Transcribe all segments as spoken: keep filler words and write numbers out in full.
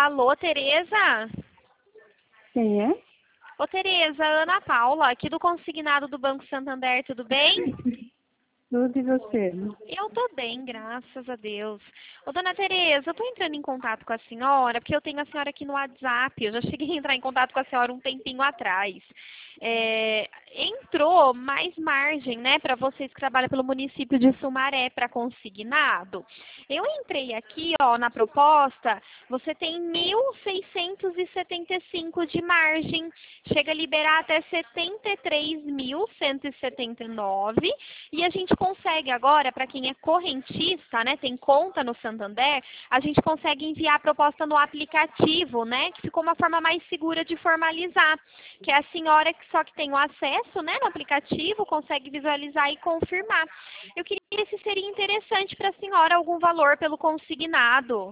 Alô, Tereza? Quem é? Ô, Tereza, Ana Paula, aqui do Consignado do Banco Santander, tudo bem? Tudo e você? Eu tô bem, graças a Deus. Ô, dona Tereza, eu tô entrando em contato com a senhora, porque eu tenho a senhora aqui no WhatsApp. Eu já cheguei a entrar em contato com a senhora um tempinho atrás. É, entrou mais margem, né, para vocês que trabalham pelo município de Sumaré para consignado. Eu entrei aqui, ó, na proposta, você tem mil seiscentos e setenta e cinco de margem, chega a liberar até setenta e três mil cento e setenta e nove e a gente consegue agora, para quem é correntista, né, tem conta no Santander, a gente consegue enviar a proposta no aplicativo, né, que ficou uma forma mais segura de formalizar, que é a senhora que só que tem o acesso, né, no aplicativo, consegue visualizar e confirmar. Eu queria ver se seria interessante para a senhora algum valor pelo consignado.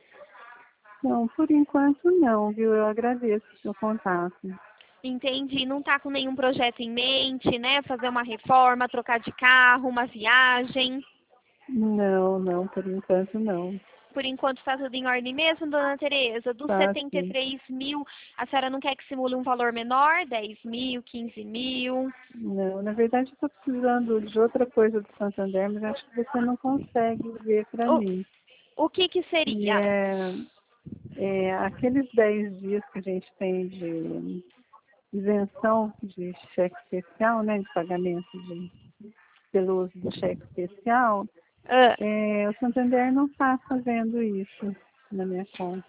Não, por enquanto não, viu? Eu agradeço o seu contato. Entendi, não está com nenhum projeto em mente, né, fazer uma reforma, trocar de carro, uma viagem. Não, não, por enquanto não. Por enquanto está tudo em ordem mesmo, dona Tereza? Dos Tá, setenta e sim. três mil, a senhora não quer que simule um valor menor? dez mil, quinze mil? Não, na verdade eu estou precisando de outra coisa do Santander, mas acho que você não consegue ver para O, mim. o que que E seria? é, é aqueles dez dias que a gente tem de isenção de cheque especial, né, de pagamento de, pelo uso do cheque especial. Ah, É, o Santander não está fazendo isso na minha conta.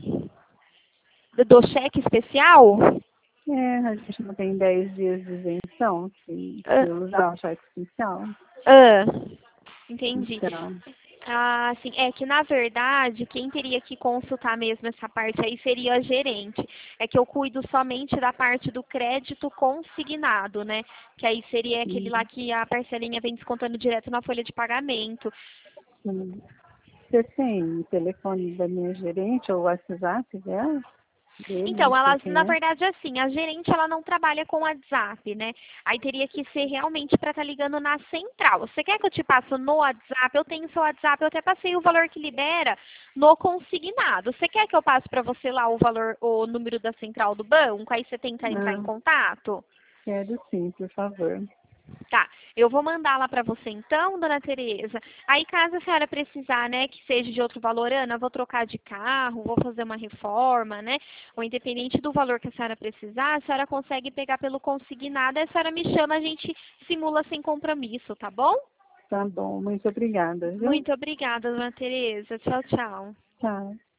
do cheque especial? É, a gente não tem dez dias de isenção se, se Ah, usar o cheque especial. ah, entendi. Então, Ah, sim, é que na verdade quem teria que consultar mesmo essa parte aí seria a gerente. É que eu cuido somente da parte do crédito consignado, né? Que aí seria aquele hum, lá que a parcelinha vem descontando direto na folha de pagamento. hum. Você tem o telefone da minha gerente ou o WhatsApp dela? Dele, não Então, sei elas, quem na é. verdade, assim, a gerente ela não trabalha com WhatsApp, né? Aí teria que ser realmente para estar ligando na central. Você quer que eu te passe no WhatsApp? Eu tenho seu WhatsApp, eu até passei o valor que libera no consignado. Você quer que eu passe para você lá o valor, o número da central do banco? Aí você tenta entrar em Ah, contato? quero sim, por favor. Tá, eu vou mandar lá para você então, dona Tereza. Aí caso a senhora precisar, né, que seja de outro valor, Ana, eu vou trocar de carro, vou fazer uma reforma, né? Ou independente do valor que a senhora precisar, a senhora consegue pegar pelo consignado, a senhora me chama, a gente simula sem compromisso, tá bom? Tá bom, muito obrigada, viu? Muito obrigada, dona Tereza. Tchau, tchau. Tchau.